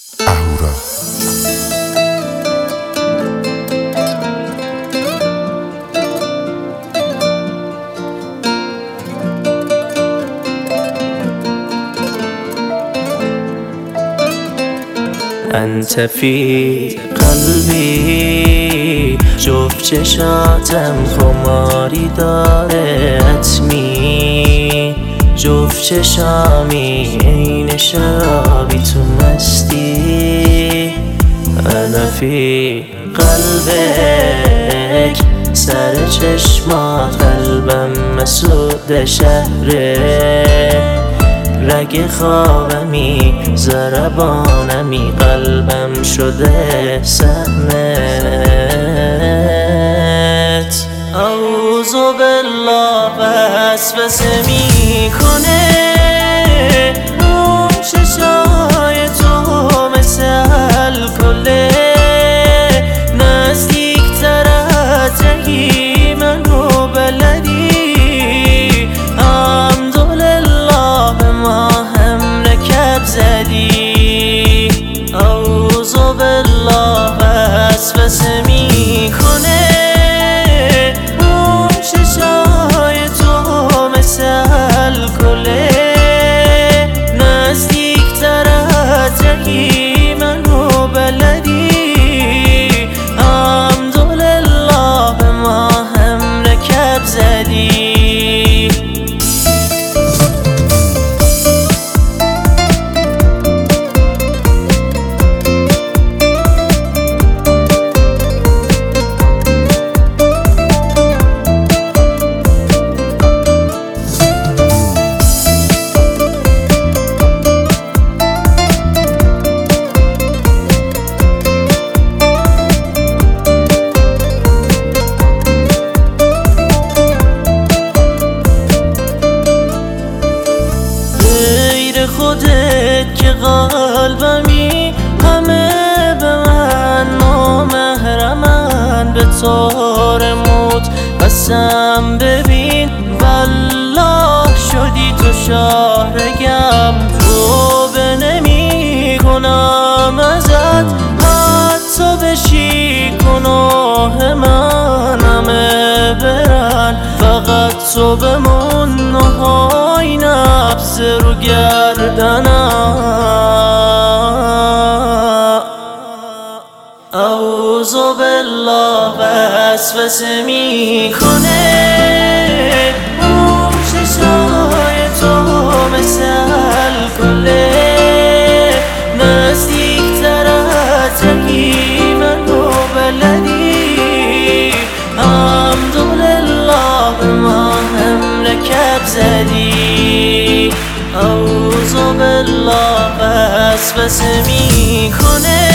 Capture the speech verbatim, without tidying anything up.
اهورا انت فی قلبی، جفت چشاتم خماری داره حتمی، جفت چشامی عین شرابی تو مستی. انا فی قلبک، سر چشمات قلبم مسعود شهره، رگ خوابمی ضربانمی قلبم شده سهمت. اعوذ بالله وسوسه میکنه اون چشای تو مثل الکله، نزدیکتر از رگی منو بلدی، زدی. اعوذ بالله وسوسه میکنه اون چشای تو مثل الکله، نزدیکتر از رگی منو بلدی، الحمدلله به ما هم رکب زدی. خودت که قلبمی همه به من نامحرمن، به طور موت قسم ببین والله شدی تو شاهرگم، توبه نمی کنم ازت حتی بشی گناه من همه برن، فقط تو بمون نهای نفس رو گردنم. اعوذ بالله وسوسه میکنه اون چشای تو مثل الکله، نزدیکتر از رگی منو بلدی، الحمدلله به ما هم رکب زدی. اعوذ بالله وسوسه میکنه